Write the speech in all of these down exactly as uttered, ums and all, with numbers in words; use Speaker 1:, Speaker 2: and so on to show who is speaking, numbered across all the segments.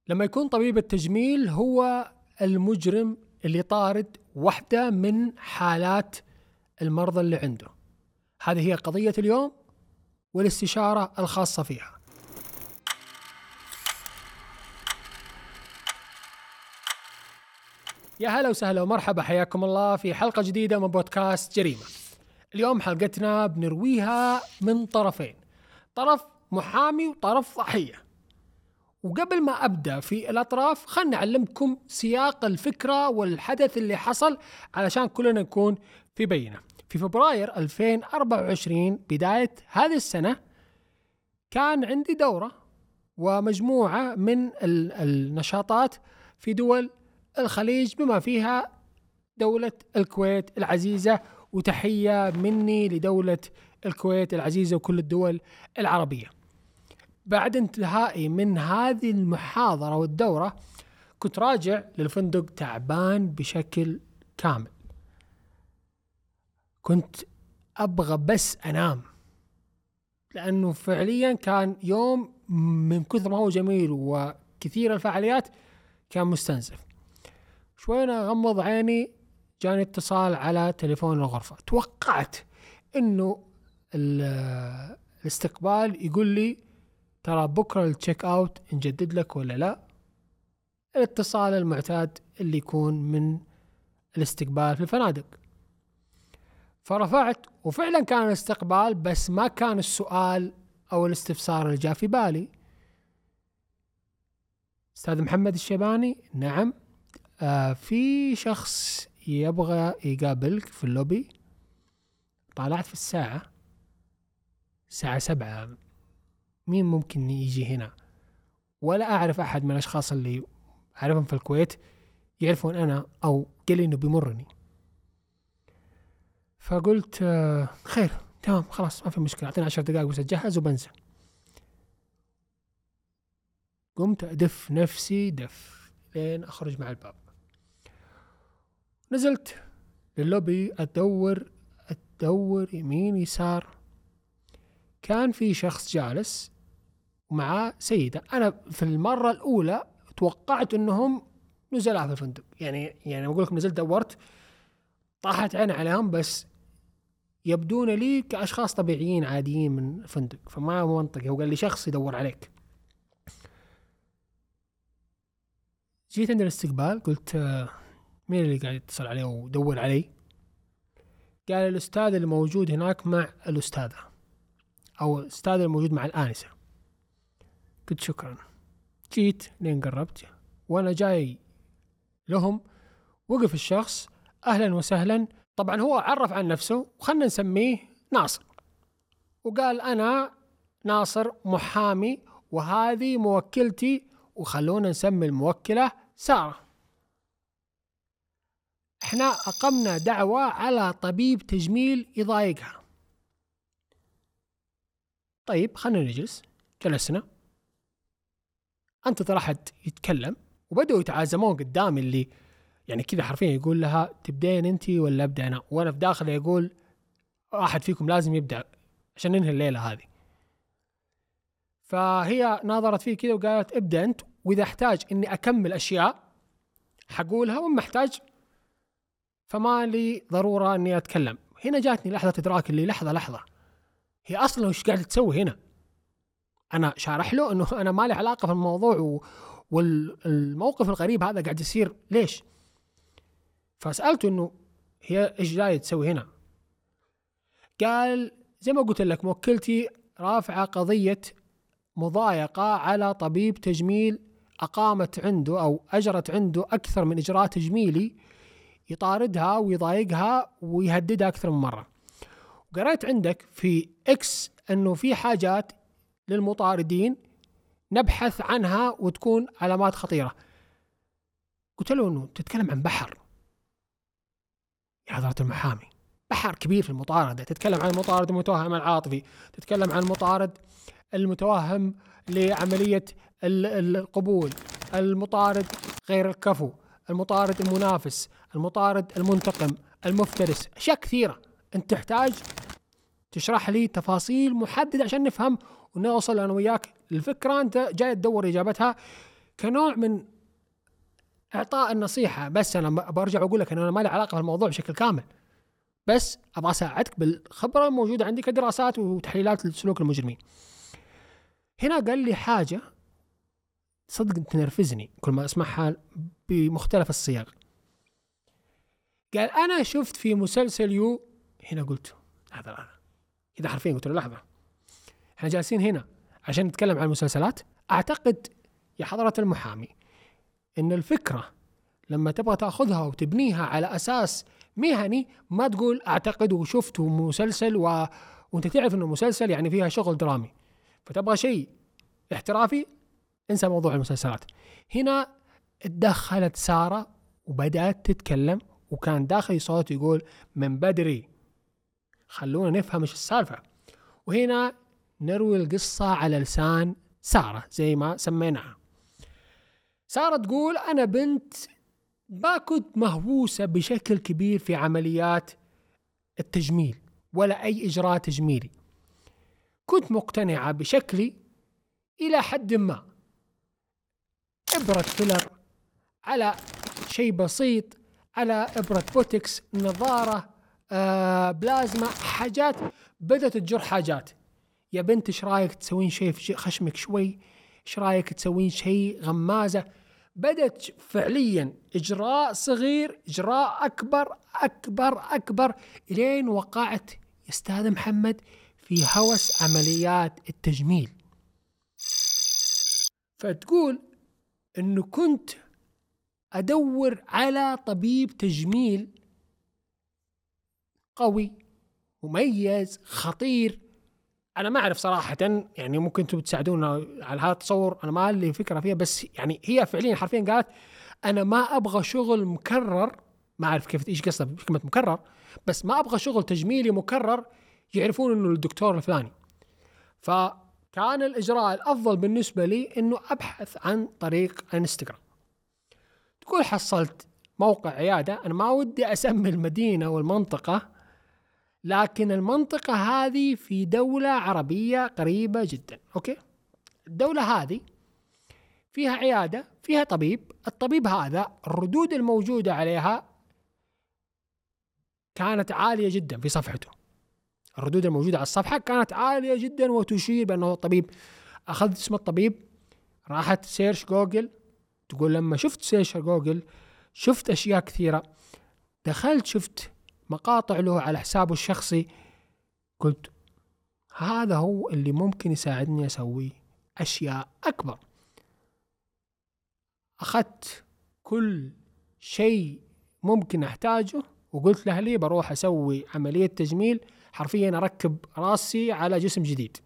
Speaker 1: لما يكون طبيب التجميل هو المجرم اللي طارد واحدة من حالات المرضى اللي عنده. هذه هي قضية اليوم والاستشارة الخاصة فيها. يا هلا وسهلا ومرحبا، حياكم الله في حلقة جديدة من بودكاست جريمة. اليوم حلقتنا بنرويها من طرفين، طرف محامي وطرف ضحية. وقبل ما أبدأ في الأطراف خلنا نعلمكم سياق الفكرة والحدث اللي حصل علشان كلنا نكون في بينة. في فبراير ألفين وأربعة وعشرين بداية هذه السنة كان عندي دورة ومجموعة من النشاطات في دول الخليج بما فيها دولة الكويت العزيزة، وتحية مني لدولة الكويت العزيزة وكل الدول العربية. بعد انتهائي من هذه المحاضرة والدورة كنت راجع للفندق تعبان بشكل كامل، كنت أبغى بس أنام، لأنه فعليا كان يوم من كثر ما هو جميل وكثير الفعاليات كان مستنزف. شوي أنا أغمض عيني جاني اتصال على تليفون الغرفة. توقعت إنه الاستقبال يقول لي ترى بكرة التشيك أوت نجدد لك ولا لا. الاتصال المعتاد اللي يكون من الاستقبال في الفنادق. فرفعت وفعلا كان الاستقبال، بس ما كان السؤال أو الاستفسار اللي جاء في بالي. أستاذ محمد الشيباني، نعم، آه في شخص يبغى يقابلك في اللوبي. طالعت في الساعة الساعة سبعة، مين ممكن يجي هنا؟ ولا أعرف أحد من الأشخاص اللي أعرفهم في الكويت يعرفون أنا أو قال إنه بيمرني. فقلت آه خير تمام خلاص ما في مشكلة، أعطينا عشر دقائق بس أتجهز وبنزل. قمت أدف نفسي دف لين أخرج مع الباب. نزلت لللوبي أدور أدور يمين يسار. كان في شخص جالس ومعاه سيدة. أنا في المرة الأولى توقعت أنهم نزلاء في الفندق، يعني يعني أقول لكم نزلت دورت طاحت عين عليهم، بس يبدون لي كأشخاص طبيعيين عاديين من الفندق، فما هو منطقي. هو قال لي شخص يدور عليك. جيت عند الاستقبال قلت مين اللي قاعد يتصل عليه ودور علي؟ قال الأستاذ اللي موجود هناك مع الأستاذة، أو الأستاذ الموجود مع الآنسة. قلت شكرا. جيت لين قربت وأنا جاي لهم وقف الشخص، أهلا وسهلا. طبعا هو عرف عن نفسه وخلنا نسميه ناصر، وقال أنا ناصر محامي وهذه موكلتي، وخلونا نسمي الموكلة سارة. احنا أقمنا دعوة على طبيب تجميل يضايقها. طيب خلنا نجلس. جلسنا، انتظر أحد يتكلم، وبدأوا يتعازمون قدامي، اللي يعني كذا حرفيا يقول لها تبدين انتي ولا أبدأ أنا؟ وأنا في داخل يقول واحد فيكم لازم يبدأ عشان ننهي الليلة هذه. فهي ناظرت فيه كذا وقالت ابدأ أنت، وإذا احتاج إني أكمل أشياء حقولها، وما احتاج فما لي ضرورة إني أتكلم. هنا جاتني لحظة إدراك، اللي لحظة لحظة هي أصلا وش قاعدة تسوي هنا؟ أنا شارح له إنه أنا ما لي علاقة في الموضوع و... والموقف الغريب هذا قاعد يصير ليش؟ فسألته إنه هي إيش جاية تسوي هنا؟ قال زي ما قلت لك موكلتي رافعة قضية مضايقة على طبيب تجميل أقامت عنده أو أجرت عنده أكثر من إجراء تجميلي، يطاردها ويضايقها ويهددها أكثر من مرة. وقرأت عندك في إكس أنه في حاجات للمطاردين نبحث عنها وتكون علامات خطيرة. قلت له أنه تتكلم عن بحر يا حضرة المحامي، بحر كبير في المطاردة. تتكلم عن المطارد المتوهم العاطفي، تتكلم عن المطارد المتوهم لعملية القبول، المطارد غير الكفو، المطارد المنافس، المطارد المنتقم، المفترس، أشياء كثيرة. أنت تحتاج تشرح لي تفاصيل محددة عشان نفهم ونوصل أنا وياك الفكرة. أنت جاي تدور إجابتها كنوع من إعطاء النصيحة. بس أنا برجع أقول لك أن أنا ما لي علاقة بالموضوع بشكل كامل، بس أبغى أساعدك بالخبرة الموجودة عندي كدراسات وتحليلات لسلوك المجرمين. هنا قال لي حاجة صدق تنرفزني كل ما أسمعها بمختلف الصيغ. قال أنا شفت في مسلسل يو. هنا قلت لحظة لحظة إذا حرفيا قلت له لحظة، احنا جالسين هنا عشان نتكلم عن المسلسلات. أعتقد يا حضرة المحامي إن الفكرة لما تبغى تأخذها وتبنيها على أساس مهني ما تقول أعتقد وشفت مسلسل و... وانت تعرف إنه مسلسل يعني فيها شغل درامي، فتبغى شيء احترافي، انسى موضوع المسلسلات. هنا اتدخلت سارة وبدأت تتكلم، وكان داخل صوت يقول من بدري خلونا نفهم ايش السالفة. وهنا نروي القصة على لسان سارة زي ما سميناها. سارة تقول أنا بنت ما كنت مهووسة بشكل كبير في عمليات التجميل ولا أي إجراء تجميلي، كنت مقتنعة بشكلي إلى حد ما، إبرة فيلر على شيء بسيط، على إبرة بوتكس، نظارة، آه بلازما، حاجات بدأت تجر حاجات. يا بنت إيش رأيك تسوين شيء في خشمك شوي، إيش رأيك تسوين شيء غمازة. بدأت فعليا إجراء صغير إجراء أكبر أكبر أكبر إلين وقعت يا أستاذ محمد في هوس عمليات التجميل. فتقول إنه كنت أدور على طبيب تجميل قوي مميز خطير. أنا ما أعرف صراحة، يعني ممكن أنتم تساعدونا على هذا التصور، أنا ما لي فكرة فيها، بس يعني هي فعليا حرفيا قالت أنا ما أبغى شغل مكرر. ما أعرف كيف إيش قصة بكلمة مكرر، بس ما أبغى شغل تجميلي مكرر يعرفون إنه الدكتور الفلاني. فكان الإجراء الأفضل بالنسبة لي إنه أبحث عن طريق انستغرام. تقول حصلت موقع عيادة، أنا ما ودي أسمي المدينة والمنطقة، لكن المنطقة هذه في دولة عربية قريبة جدا. أوكي، الدولة هذه فيها عيادة فيها طبيب. الطبيب هذا الردود الموجودة عليها كانت عالية جدا في صفحته. الردود الموجودة على الصفحة كانت عالية جدا وتشير بأنه الطبيب. أخذت اسم الطبيب، راحت سيرش جوجل، تقول لما شفت سيرش جوجل شفت أشياء كثيرة. دخلت شفت مقاطع له على حسابه الشخصي، قلت هذا هو اللي ممكن يساعدني أسوي أشياء أكبر. أخذت كل شيء ممكن أحتاجه وقلت لأهلي بروح أسوي عملية تجميل، حرفيا أركب راسي على جسم جديد.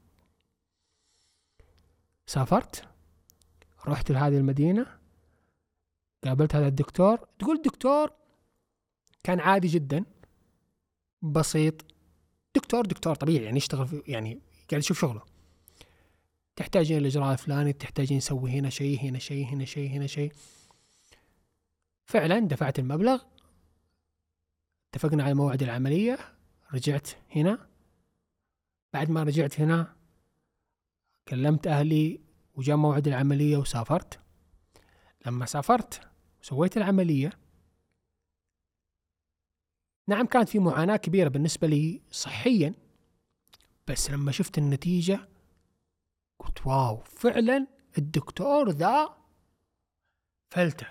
Speaker 1: سافرت، رحت لهذه المدينة، قابلت هذا الدكتور. تقول الدكتور كان عادي جدا بسيط، دكتور دكتور طبيعي يعني يشتغل في، يعني قاعد يشوف شغله. تحتاجين الإجراء الفلاني، تحتاجين نسوي هنا شيء هنا شيء هنا شيء هنا شيء. فعلا دفعت المبلغ، اتفقنا على موعد العملية، رجعت هنا. بعد ما رجعت هنا كلمت أهلي وجاء موعد العملية وسافرت. لما سافرت وسويت العملية، نعم كانت في معاناة كبيرة بالنسبة لي صحيا، بس لما شفت النتيجة قلت واو، فعلا الدكتور ذا فلتة.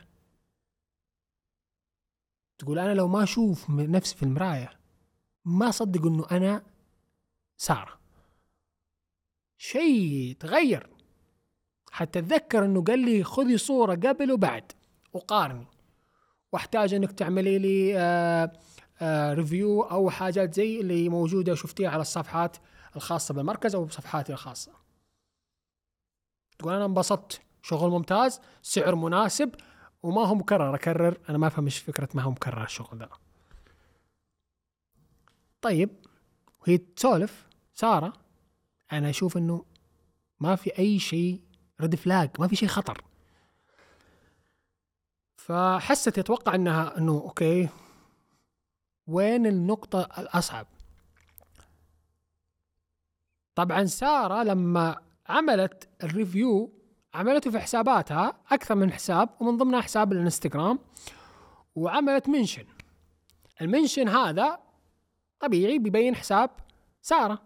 Speaker 1: تقول أنا لو ما أشوف نفسي في المراية ما صدق أنه أنا سارة. شيء تغير. حتى أتذكر أنه قال لي خذي صورة قبل وبعد وقارني، واحتاج أنك تعملي لي آآ آآ ريفيو أو حاجات زي اللي موجودة شفتيها على الصفحات الخاصة بالمركز أو بصفحاتي الخاصة. تقول أنا انبسطت، شغل ممتاز، سعر مناسب، وما هو مكرر. أكرر، أنا ما أفهم إيش فكرة ما هو مكرر الشغل ده. طيب، وهي تسولف سارة، أنا أشوف إنه ما في أي شيء رد فلاج، ما في شيء خطر. فحست يتوقع إنها إنه أوكي، وين النقطة الأصعب؟ طبعا سارة لما عملت الريفيو عملته في حساباتها أكثر من حساب، ومن ضمنها حساب الانستغرام، وعملت منشن. المنشن هذا طبيعي بيبين حساب سارة.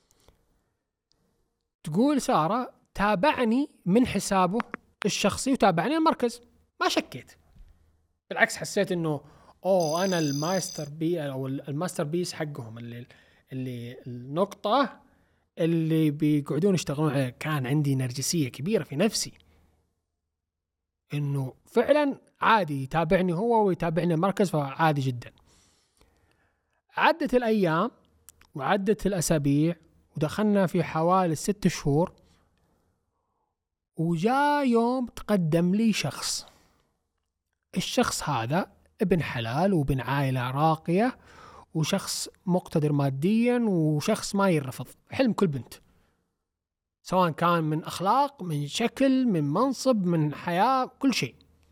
Speaker 1: تقول سارة تابعني من حسابه الشخصي وتابعني المركز، ما شكيت، بالعكس حسيت انه اوه انا الماستر بي او الماستر بيس حقهم، اللي اللي النقطة اللي بيقعدون يشتغلون عليها. كان عندي نرجسية كبيرة في نفسي انه فعلا عادي يتابعني هو ويتابعني المركز، فعادي جدا. عدت الايام وعدت الاسابيع ودخلنا في حوالي ست شهور، وجاء يوم تقدم لي شخص. الشخص هذا ابن حلال وابن عائلة راقية وشخص مقتدر ماديا وشخص ما يرفض، حلم كل بنت، سواء كان من أخلاق، من شكل، من منصب، من حياة، كل شيء.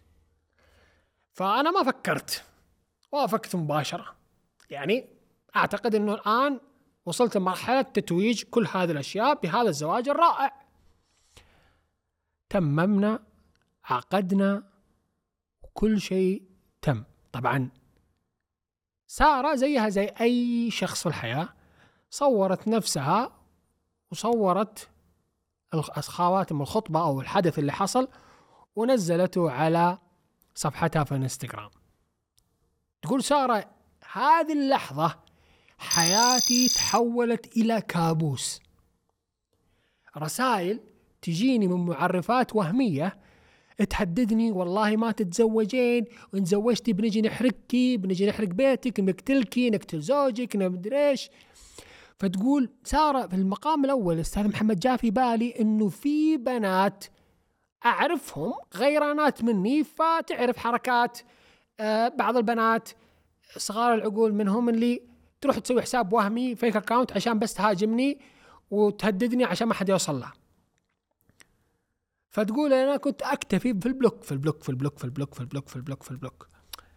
Speaker 1: فأنا ما فكرت، وافقت مباشرة. يعني أعتقد أنه الآن وصلت لمرحلة تتويج كل هذه الأشياء بهذا الزواج الرائع. تممنا، عقدنا، وكل شيء تم. طبعا سارة زيها زي أي شخص في الحياة، صورت نفسها وصورت خواتم الخطبة أو الحدث اللي حصل ونزلته على صفحتها في انستغرام. تقول سارة هذه اللحظة حياتي تحولت إلى كابوس. رسائل تجيني من معرفات وهمية تهددني، والله ما تتزوجين، وإن زوجتي بنجي نحرقكي، بنجي نحرق بيتك، نقتلكي، نقتل زوجك، نمدري إيش. فتقول سارة في المقام الأول الأستاذ محمد جاء في بالي إنه في بنات أعرفهم غيرانات مني، فتعرف حركات آه بعض البنات صغار العقول منهم اللي تروح تسوي حساب وهمي فيك أكاونت عشان بس تهاجمني وتهددني عشان ما حد يوصل لها. فتقول أنا كنت أكتفي في البلوك في البلوك في البلوك في البلوك في البلوك في البلوك في البلوك.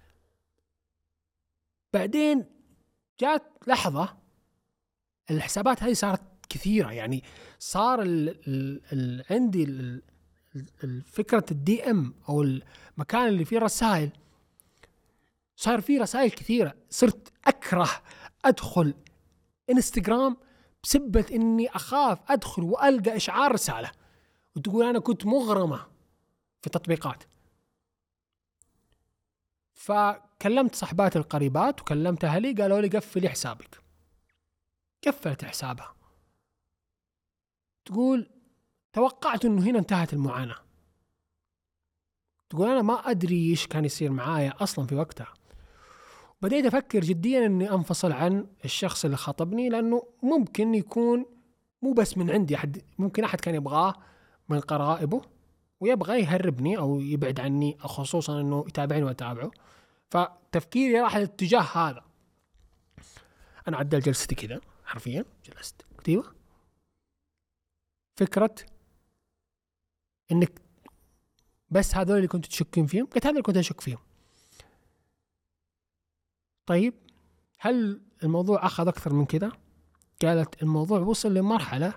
Speaker 1: بعدين جات لحظة الحسابات هذه صارت كثيرة، يعني صار ال ال ال عندي ال الفكرة الدي ام أو المكان اللي فيه رسائل صار فيه رسائل كثيرة. صرت أكره أدخل انستغرام بسبة إني أخاف أدخل وألقى إشعار رسالة، وتقول أنا كنت مغرمة في تطبيقات. فكلمت صحباتي القريبات وكلمت أهلي، قالوا لي قفلي حسابك. قفلت حسابها. تقول توقعت إنه هنا انتهت المعاناة. تقول أنا ما أدري إيش كان يصير معايا أصلا في وقتها. بديت أفكر جديا إني أنفصل عن الشخص اللي خاطبني، لأنه ممكن يكون مو بس من عندي أحد، ممكن أحد كان يبغاه من قرائبه ويبغى يهربني أو يبعد عني، خصوصا إنه يتابعني وأتابعه. فتفكيري راح الاتجاه هذا. أنا عدل جلستي كذا حرفيا، جلست كتيبة فكرة إنك بس هذول اللي كنت تشكين فيهم. قلت هذا اللي كنت أشك فيهم. طيب هل الموضوع أخذ أكثر من كذا؟ قالت الموضوع وصل لمرحلة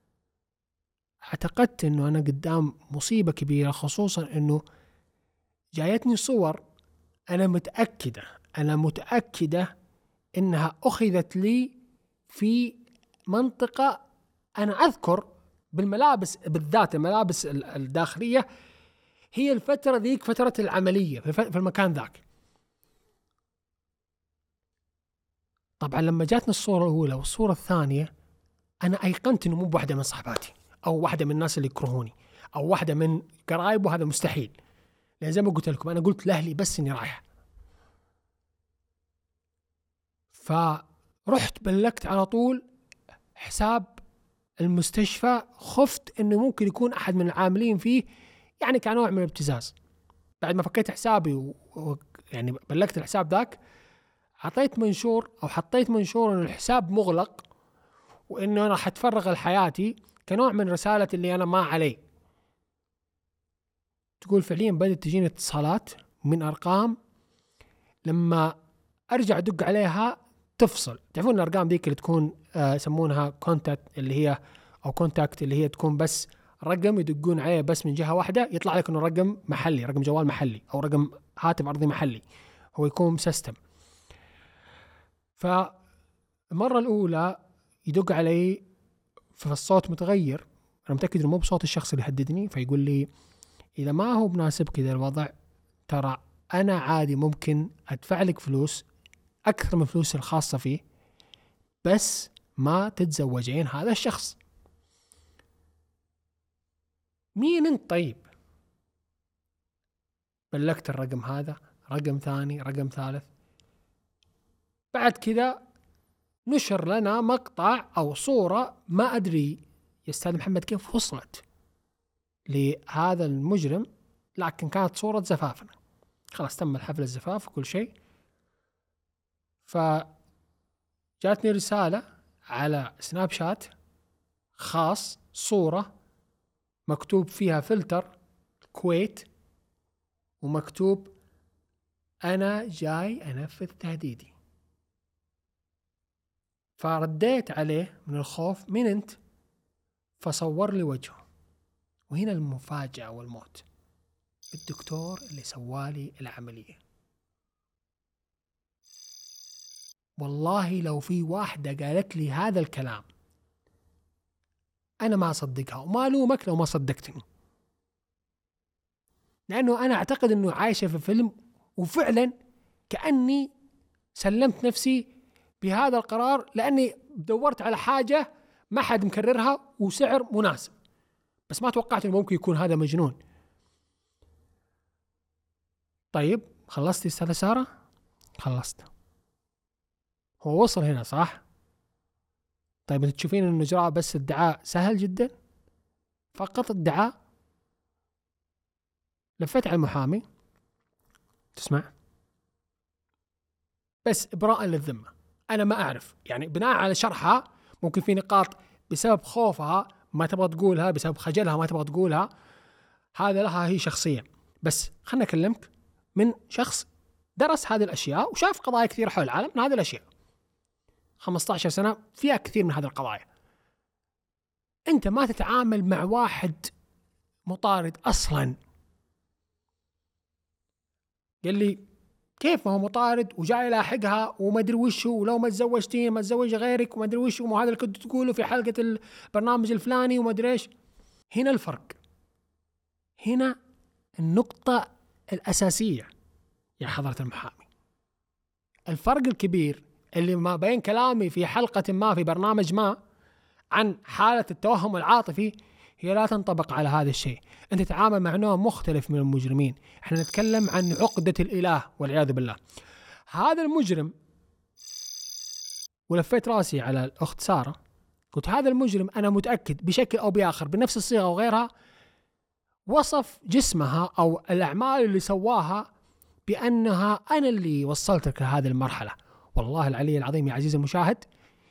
Speaker 1: اعتقدت إنه أنا قدام مصيبة كبيرة، خصوصا إنه جايتني صور أنا متأكدة أنا متأكدة إنها أخذت لي في منطقة أنا أذكر بالملابس، بالذات الملابس الداخلية، هي الفترة ذيك فترة العملية في المكان ذاك. طبعا لما جاتني الصورة الأولى والصورة الثانية أنا أيقنت إنه مو بواحدة من صحباتي أو واحدة من الناس اللي يكرهوني أو واحدة من قرايب، وهذا مستحيل، لأن زي ما قلت لكم أنا قلت لأهلي بس إني رايح. فرحت بلغت على طول حساب المستشفى، خفت إنه ممكن يكون أحد من العاملين فيه يعني كنوع من الابتزاز. بعد ما فكيت حسابي ويعني بلغت الحساب ذاك، حطيت منشور أو حطيت منشور إنه الحساب مغلق وإنه أنا حتفرغ لحياتي كنوع من رسالة اللي أنا ما علي. تقول فعليا بدأت تجيني اتصالات من أرقام، لما أرجع أدق عليها تفصل. تعرفون الأرقام ذيك اللي تكون آه يسمونها كونتاكت، اللي هي أو كونتاكت اللي هي تكون بس رقم يدقون عليه بس من جهة واحدة يطلع لك إنه رقم محلي، رقم جوال محلي أو رقم هاتف أرضي محلي، هو يكون سيستم. فالمرة الأولى يدق علي فالصوت متغير، أنا متأكد إنه مو بصوت الشخص اللي يهددني، فيقول لي إذا ما هو مناسب كذا الوضع ترى أنا عادي ممكن أدفع لك فلوس أكثر من فلوس الخاصة فيه بس ما تتزوجين هذا الشخص. مين انت طيب؟ بلغت الرقم هذا، رقم ثاني، رقم ثالث. بعد كذا نشر لنا مقطع أو صورة، ما أدري يا أستاذ محمد كيف وصلت لهذا المجرم، لكن كانت صورة زفافنا، خلاص تم الحفل الزفاف وكل شيء. فجاتني رسالة على سناب شات خاص، صورة مكتوب فيها فلتر كويت ومكتوب أنا جاي أنفذ تهديدي. فرديت عليه من الخوف، مين أنت؟ فصور لي وجهه، وهنا المفاجأة والموت، الدكتور اللي سوالي العملية. والله لو في واحدة قالت لي هذا الكلام أنا ما أصدقها، وما ألومك لو ما صدقتني، لأنه أنا أعتقد أنه عايشة في فيلم، وفعلا كأني سلمت نفسي بهذا القرار لأني دورت على حاجة ما حد مكررها وسعر مناسب، بس ما توقعت أنه ممكن يكون هذا مجنون. طيب خلصتي أستاذة سارة؟ خلصت. هو وصل هنا صح؟ طيب انت تشوفين انه اجراء بس ادعاء سهل جدا، فقط ادعاء. لفيت على المحامي، تسمع، بس ابراء للذمه. انا ما اعرف يعني بناء على شرحها ممكن في نقاط بسبب خوفها ما تبغى تقولها، بسبب خجلها ما تبغى تقولها، هذا لها هي شخصيا. بس خلنا اكلمك من شخص درس هذه الاشياء وشاف قضايا كثيره حول العالم من هذه الاشياء، خمسة عشر سنة فيها كثير من هذه القضايا. أنت ما تتعامل مع واحد مطارد أصلا. قال لي كيف ما هو مطارد وجاي لاحقها وما أدري وش هو، ولو ما تزوجتين ما تزوج غيرك وما أدري وش هو، وهذا اللي كنت تقوله في حلقة البرنامج الفلاني وما أدري إيش. هنا الفرق، هنا النقطة الأساسية يا حضرة المحامي. الفرق الكبير اللي ما بين كلامي في حلقة ما في برنامج ما عن حالة التوهم العاطفي هي لا تنطبق على هذا الشيء. أنت تتعامل مع نوع مختلف من المجرمين، احنا نتكلم عن عقدة الإله والعياذ بالله. هذا المجرم، ولفيت راسي على الأخت سارة قلت هذا المجرم أنا متأكد بشكل أو بآخر بنفس الصيغة وغيرها وصف جسمها أو الأعمال اللي سواها بأنها أنا اللي وصلتك لهذه المرحلة. والله العلي العظيم يا عزيزي المشاهد،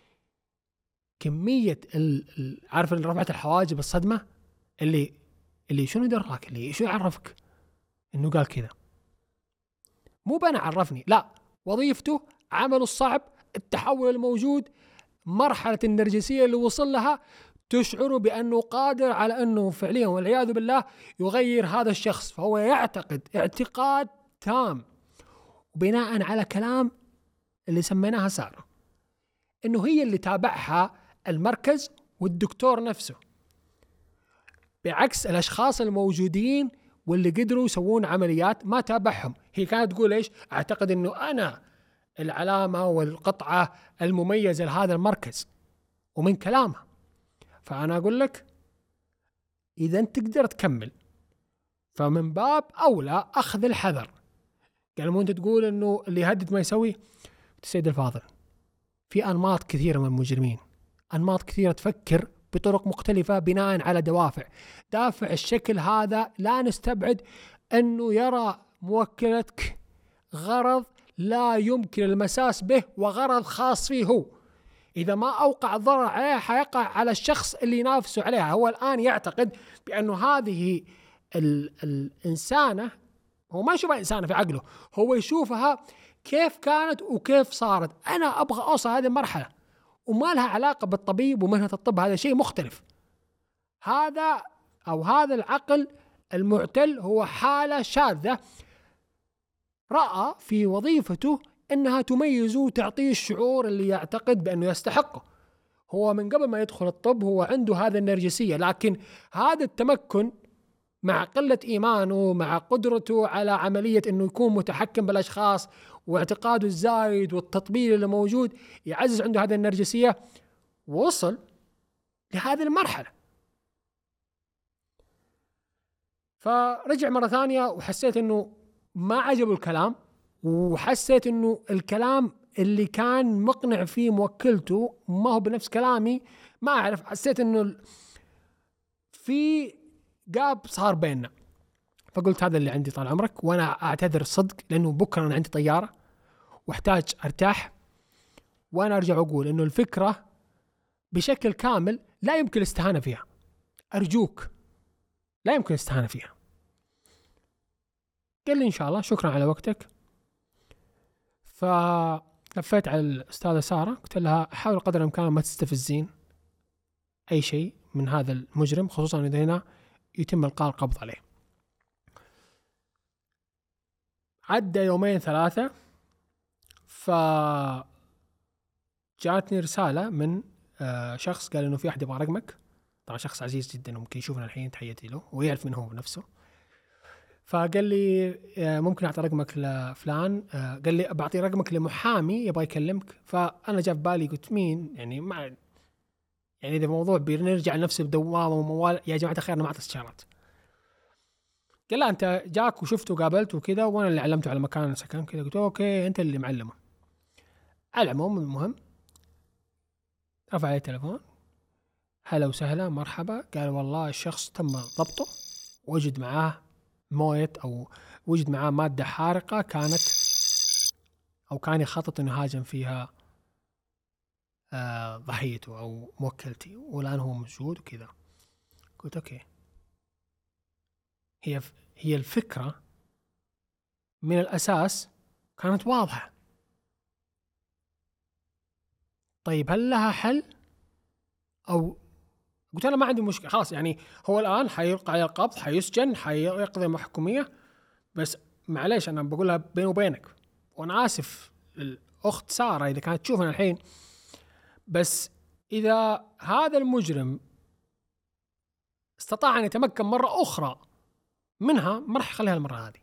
Speaker 1: كمية ال... عارف اللي رفعت الحواجب الصدمة، اللي اللي شنو دراك، اللي شو يعرفك انه قال كذا. مو بنا عرفني، لا، وظيفته، عمله الصعب، التحول الموجود، مرحلة النرجسية اللي وصل لها تشعره بأنه قادر على أنه فعليا والعياذ بالله يغير هذا الشخص. فهو يعتقد اعتقاد تام وبناء على كلام اللي سميناها سارة انه هي اللي تابعها المركز والدكتور نفسه، بعكس الاشخاص الموجودين واللي قدروا يسوون عمليات ما تابعهم. هي كانت تقول ايش؟ اعتقد انه انا العلامة والقطعة المميزة لهذا المركز، ومن كلامها. فانا اقول لك اذا انت تقدر تكمل فمن باب اولى اخذ الحذر. قال مو انت تقول انه اللي يهدد ما يسوي. السيد الفاضل، في أنماط كثيرة من المجرمين، أنماط كثيرة تفكر بطرق مختلفة بناء على دوافع. دافع الشكل هذا لا نستبعد أنه يرى موكلتك غرض لا يمكن المساس به وغرض خاص فيه هو. إذا ما أوقع ضرر عليها حيقع على الشخص اللي ينافسه عليها. هو الآن يعتقد بأنه هذه ال الإنسانة، هو ما يشوفها إنسانة في عقله، هو يشوفها كيف كانت وكيف صارت. أنا أبغى أوصل هذه المرحلة، وما لها علاقة بالطبيب ومهنة الطب، هذا شيء مختلف. هذا أو هذا العقل المعتل هو حالة شاذة رأى في وظيفته أنها تميزه وتعطيه الشعور اللي يعتقد بأنه يستحقه. هو من قبل ما يدخل الطب هو عنده هذا النرجسية، لكن هذا التمكن مع قلة إيمانه مع قدرته على عملية أنه يكون متحكم بالأشخاص واعتقاده الزايد والتطبيل اللي موجود يعزز عنده هذا النرجسية، ووصل لهذه المرحلة. فرجع مرة ثانية وحسيت أنه ما عجبه الكلام، وحسيت أنه الكلام اللي كان مقنع فيه موكلته ما هو بنفس كلامي، ما أعرف، حسيت أنه في جاب صار بيننا. فقلت هذا اللي عندي طال عمرك، وأنا أعتذر صدق لأنه بكرة أنا عندي طيارة واحتاج أرتاح. وأنا أرجع أقول أنه الفكرة بشكل كامل لا يمكن الاستهانة فيها، أرجوك لا يمكن الاستهانة فيها. قال لي إن شاء الله شكرا على وقتك. فلفيت على الأستاذة سارة قلت لها حاول قدر الإمكان ما تستفزين أي شيء من هذا المجرم، خصوصا إذا هنا يتم إلقاء القبض عليه. عدى يومين ثلاثة فجاتني رسالة من شخص قال إنه في أحد يبغى رقمك، طبعا شخص عزيز جدا وممكن يشوفنا الحين، تحياتي له ويعرف من هو بنفسه. فقال لي ممكن أعطي رقمك لفلان، قال لي بعطي رقمك لمحامي يبغى يكلمك. فأنا جاء في بالي قلت مين يعني، ما يعني إذا موضوع بنرجع لنفس الدوامة وموال، يا جماعة الخير أنا ما أعطي استشارات. قال لا أنت جاك وشفته وقابلته وكذا وأنا اللي علمته على مكان سكن كذا. قلت أوكي أنت اللي معلمه. على العموم المهم رفع عليه التلفون، هلا وسهلا مرحبا. قال والله الشخص تم ضبطه، وجد معاه موية أو وجد معاه مادة حارقة كانت أو كان يخطط إنه هاجم فيها آه ضحيته أو موكلتي، والآن هو موجود وكذا. قلت أوكي، هي هي الفكرة من الأساس كانت واضحة. طيب هل لها حل؟ أو قلت أنا ما عندي مشكلة خلاص، يعني هو الآن حيلقى على القبض، حيسجن، حيقضي محكومية، بس معليش أنا بقولها بيني وبينك، وأنا آسف الأخت سارة إذا كانت تشوفنا الحين، بس إذا هذا المجرم استطاع أن يتمكن مرة أخرى منها ما راح يخليها المرة هذه.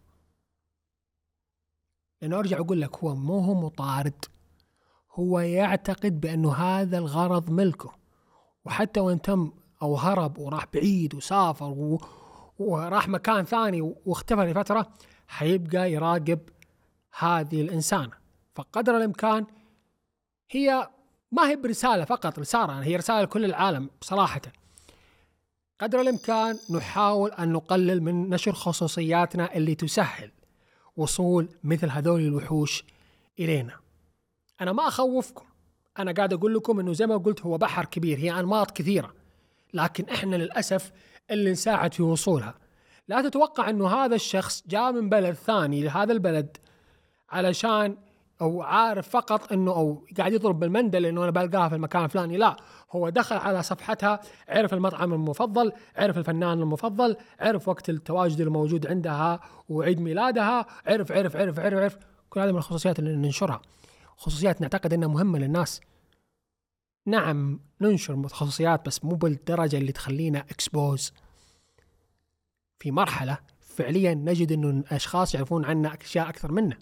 Speaker 1: لأنه أرجع أقول لك هو مو هو مطارد، هو يعتقد بأنه هذا الغرض ملكه، وحتى وإن تم أو هرب وراح بعيد وسافر و... وراح مكان ثاني واختفى لفترة، حيبقى يراقب هذه الإنسان. فقدر الإمكان هي ما هي برسالة فقط لسارة، هي رسالة لكل العالم صراحة. قدر الإمكان نحاول أن نقلل من نشر خصوصياتنا اللي تسهل وصول مثل هذول الوحوش إلينا. أنا ما أخوفكم، أنا قاعد أقول لكم أنه زي ما قلت هو بحر كبير، هي أنماط كثيرة، لكن إحنا للأسف اللي نساعد في وصولها. لا تتوقع أنه هذا الشخص جاء من بلد ثاني لهذا البلد علشان أو عارف فقط أنه أو قاعد يضرب بالمندل أنه أنا بلقاها في المكان الفلاني. لا، هو دخل على صفحتها، عرف المطعم المفضل، عرف الفنان المفضل، عرف وقت التواجد الموجود عندها وعيد ميلادها، عرف عرف عرف عرف, عرف. كل هذه من الخصوصيات اللي ننشرها، خصوصيات نعتقد أنها مهمة للناس. نعم ننشر خصوصيات بس مو بالدرجة اللي تخلينا اكسبوز. في مرحلة فعليا نجد أنه الأشخاص يعرفون عنا أشياء أكثر منا.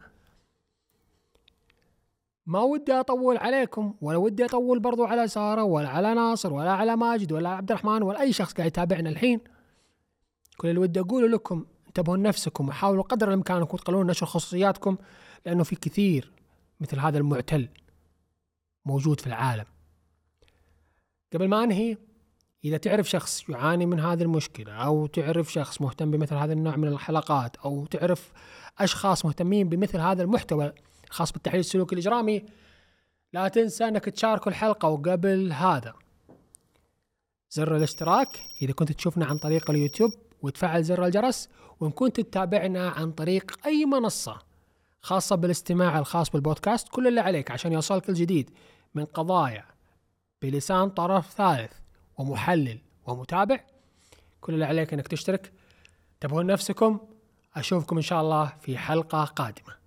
Speaker 1: ما ودي أطول عليكم، ولا ودي أطول برضو على سارة ولا على ناصر ولا على ماجد ولا عبد الرحمن ولا أي شخص قاعد يتابعنا الحين. كل اللي ودي أقوله لكم انتبهوا لنفسكم وحاولوا قدر الإمكان أنكم تقللون نشر خصوصياتكم، لأنه في كثير مثل هذا المعتل موجود في العالم. قبل ما أنهي، إذا تعرف شخص يعاني من هذه المشكلة، أو تعرف شخص مهتم بمثل هذا النوع من الحلقات، أو تعرف أشخاص مهتمين بمثل هذا المحتوى الخاص بالتحليل السلوكي الإجرامي، لا تنسى أنك تشاركوا الحلقة. وقبل هذا زر الاشتراك إذا كنت تشوفنا عن طريق اليوتيوب، وتفعل زر الجرس. وإن كنت تتابعنا عن طريق أي منصة خاصة بالاستماع الخاص بالبودكاست، كل اللي عليك عشان يوصلك الجديد من قضايا بلسان طرف ثالث ومحلل ومتابع، كل اللي عليك انك تشترك. تبغون نفسكم، اشوفكم ان شاء الله في حلقة قادمة.